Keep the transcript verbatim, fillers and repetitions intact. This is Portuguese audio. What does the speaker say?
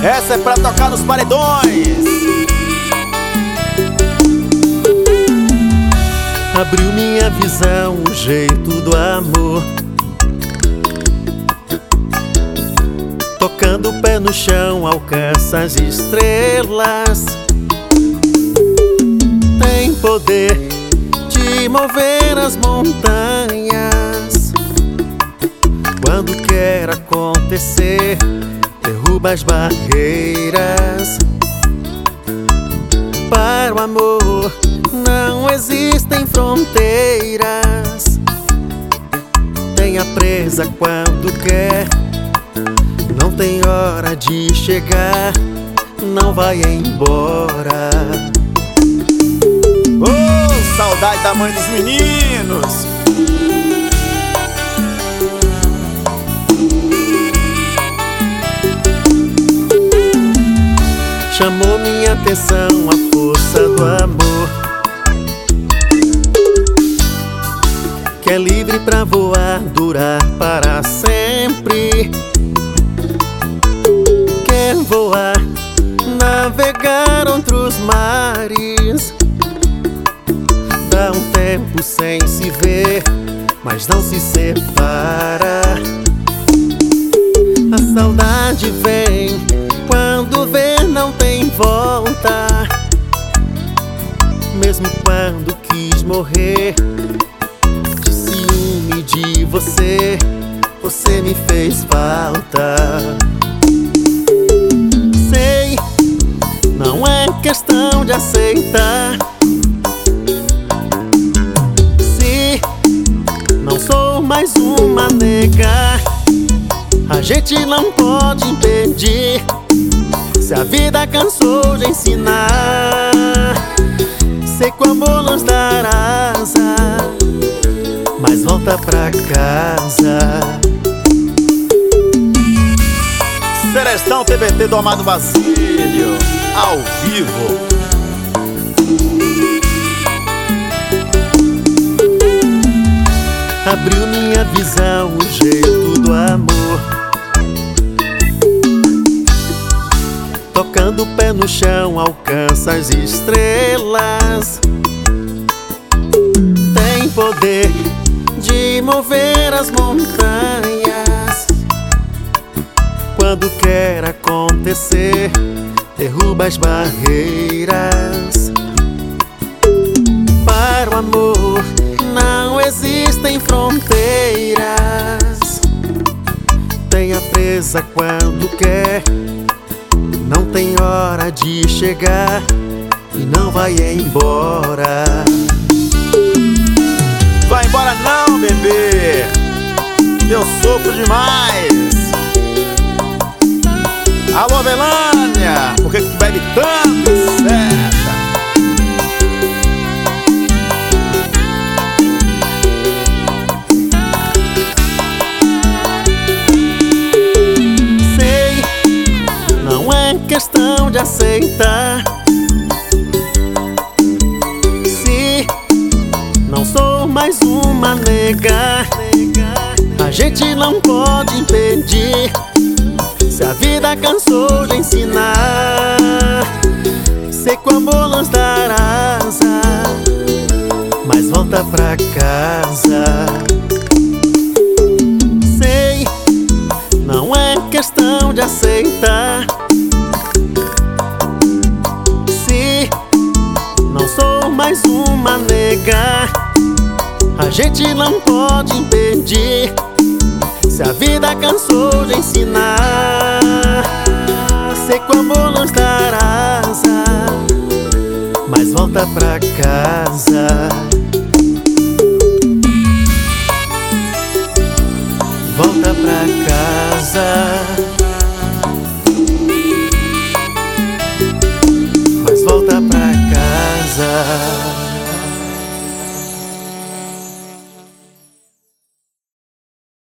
Essa é pra tocar nos paredões. Abriu minha visão, o jeito do amor, tocando o pé no chão, alcança as estrelas. Tem poder de mover as montanhas. Quando quer acontecer, derruba as barreiras. Para o amor não existem fronteiras. Tenha presa quando quer, não tem hora de chegar, não vai embora. Oh, saudade da mãe dos meninos. Chamou minha atenção a força do amor, que é livre pra voar, durar para sempre. Quer voar, navegar outros mares. Dá um tempo sem se ver, mas não se separa. A saudade vem quando vê, não tem volta. Mesmo quando quis morrer de ciúme de você, você me fez falta. Sei, não é questão de aceitar. Se não sou mais uma nega, a gente não pode impedir. Se a vida cansou de ensinar, sei que o amor nos dará asa, mas volta pra casa. Serestão T B T do Amado Basílio, ao vivo. Abriu minha visão, o jeito do amor, tocando o pé no chão, alcança as estrelas. Tem poder de mover as montanhas. Quando quer acontecer, derruba as barreiras. Para o amor não existem fronteiras. Tenha presa quando quer, não tem hora de chegar e não vai embora. Vai embora não, bebê, eu sofro demais. Alô, Belânia, por que que tu bebe tanto, certa? Sei, não é questão de aceitar. Se não sou mais uma nega, a gente não pode impedir. Se a vida cansou de ensinar, sei que o amor nos dará asa, mas volta pra casa. Sei, não é questão de aceitar. Se não sou mais uma nega, a gente não pode impedir. Se a vida cansou de ensinar, sei que o amor nos dará asa, mas volta pra casa. Volta pra casa, mas volta pra casa.